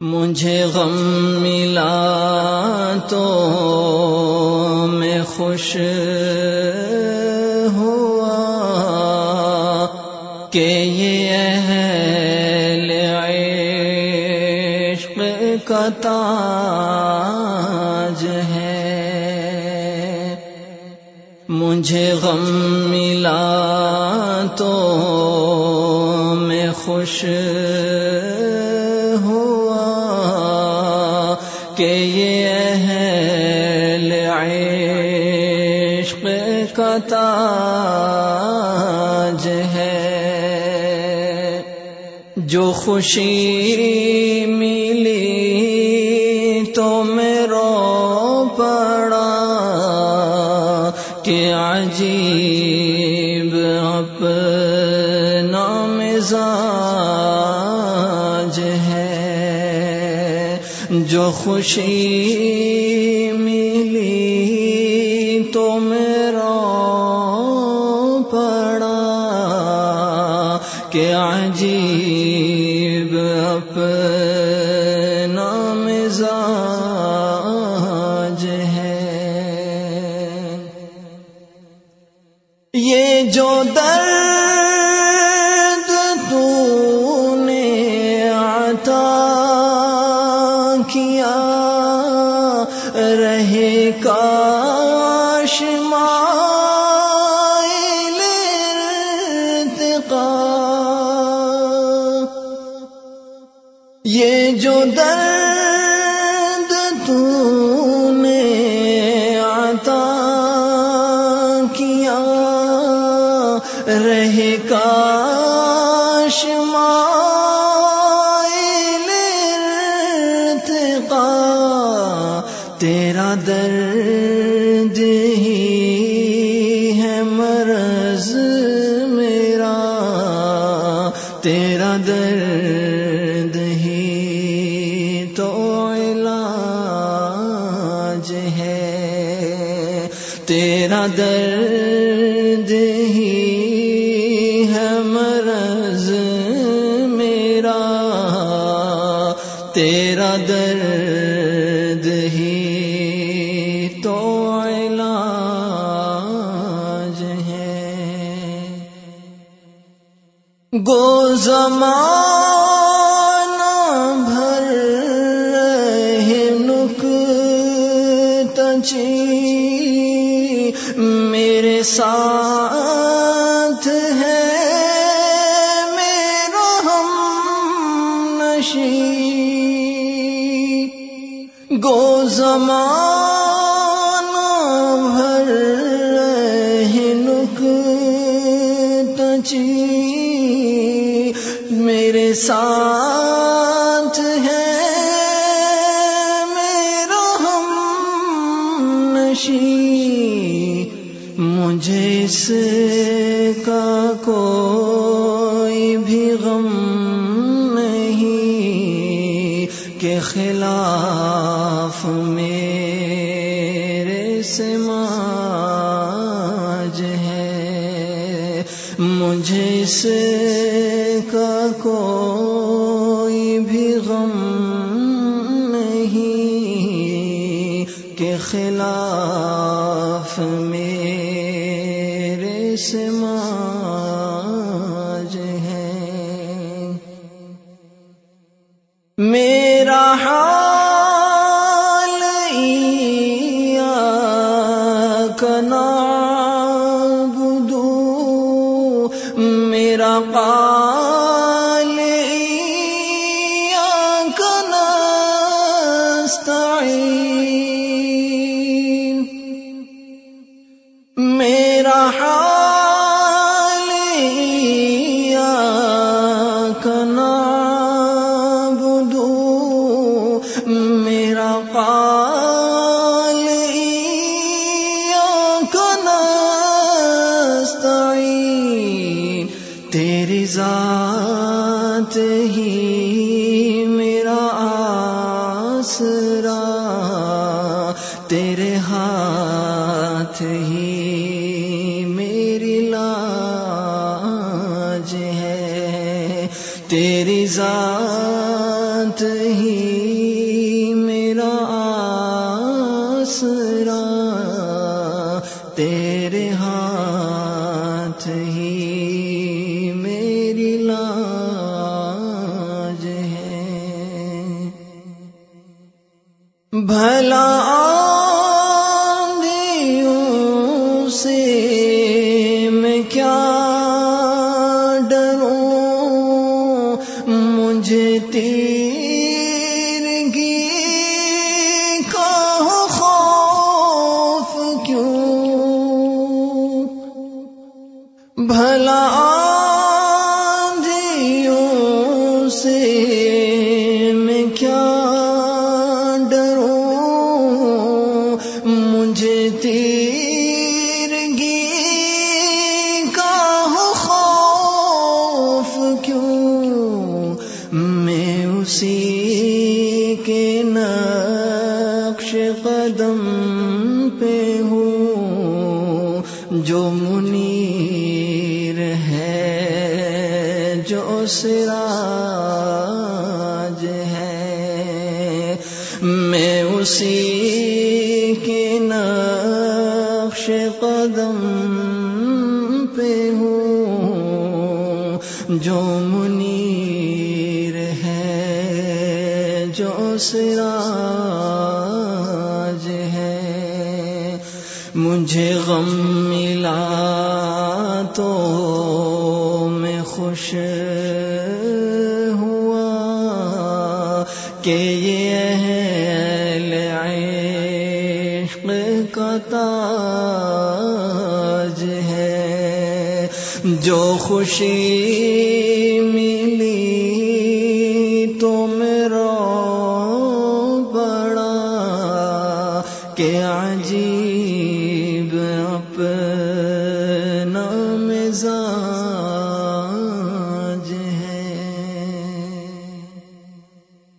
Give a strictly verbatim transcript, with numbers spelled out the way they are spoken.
مجھے غم ملا تو میں خوش ہوا کہ یہ اہل عشق کا تاج ہے۔ مجھے غم ملا تو میں خوش کہ یہ اہل عشق کا تاج ہے۔ جو خوشی ملی تو میں رو پڑا کہ عجیب اپنا مزاج ہے۔ جو خوشی ملی تو میں رو پڑا کہ عجیب اپنا مزاج ہے۔ یہ جو درد تو نے عطا کیا رہے کاش مائل ارتقا۔ یہ جو درد تو نے عطا کیا رہے کاش تیرا درد ہی ہے مرض میرا، تیرا درد ہی تو علاج ہے۔ تیرا درد ہی ہے مرض میرا، تیرا درد ہی تو علاج ہے۔ گو زمانہ بھر رہے نکتہ چین میرے ساتھ ہے میرا ہم نشیں۔ گو زمانہ بھر رہے نکتہ چین میرے ساتھ ہے میرا ہم نشیں۔ مجھے اس کا کوئی بھی غم نہیں کہ خلاف میرے سماج ہے۔ مجھے اس کا کوئی بھی غم نہیں کہ خلاف میرے سماج ہے۔ میرا حال ایاک نعبد، میرا قال ایاک نستعین۔ میرا حال ایاک نعبد، میرا قال ایاک نستعین۔ تیری ذات ہی میرا آسرا، تیرے ہاتھ ہی میری لاج ہے۔ تیری ذات ہی ہی میرا آسرا، تیرے ہاتھ ہی میری لاج ہے۔ بھلا آندھیوں سے میں کیا ڈروں، مجھے تیرگی کا خوف کیوں، بھلا آندھیوں سے میں کیا ڈروں، مجھے تیرگی کا خوف کیوں، میں اسی کے نقش قدم پہ ہوں جو منیر ہے، جو سراج ہے، میں اسی کے نقش قدم پہ ہوں جو منیر ہے، جو سراج ہے۔ مجھے غم ملا تو میں خوش ہوا کہ یہ اہل عشق کا تاج ہے، جو خوشی ملی تو میرا بڑا کہ عجیب